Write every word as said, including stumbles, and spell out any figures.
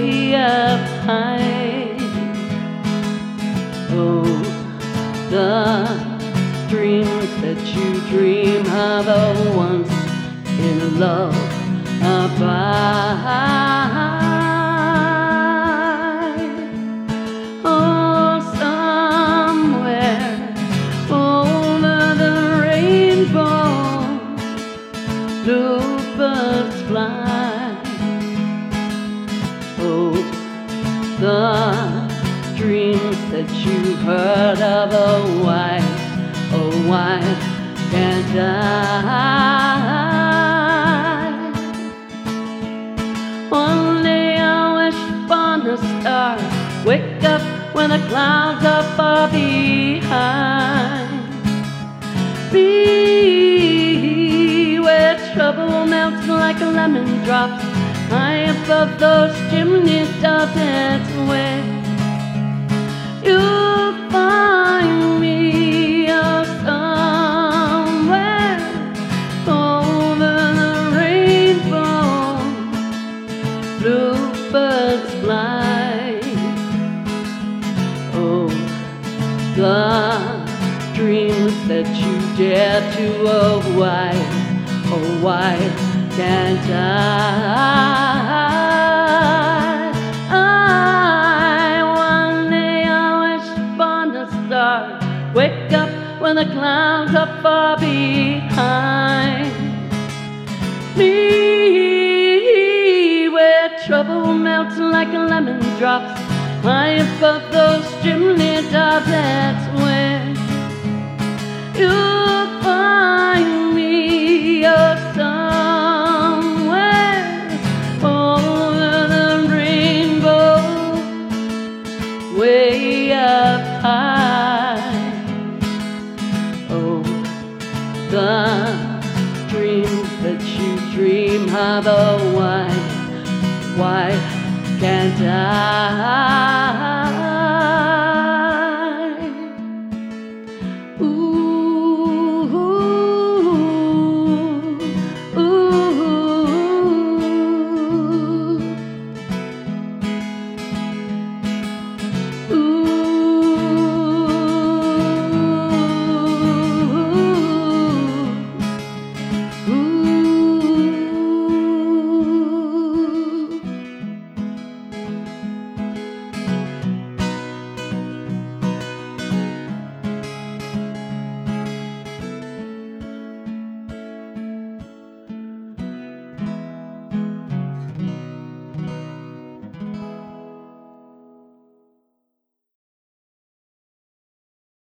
way up high. Oh, the dreams that you dream of are once in love abide. Oh, somewhere over the rainbow, bluebirds fly. Oh, the dreams that you heard of, oh why, oh why can't I? One day I wish upon a star, wake up when the clouds are far behind. Be where trouble melts like lemon drops, high above those chimney tops. That's where you'll find me, oh, somewhere over the rainbow, bluebirds fly. Oh, the dreams that you dare to, oh why, oh why can't I? I one day I wish upon a star, wake up when the clouds are far behind me, where trouble melts like lemon drops, high above those chimney tops. That's where you'll find me, oh, somewhere over the rainbow, way up high. Oh, the dreams that you dream of, oh, why, why can't I?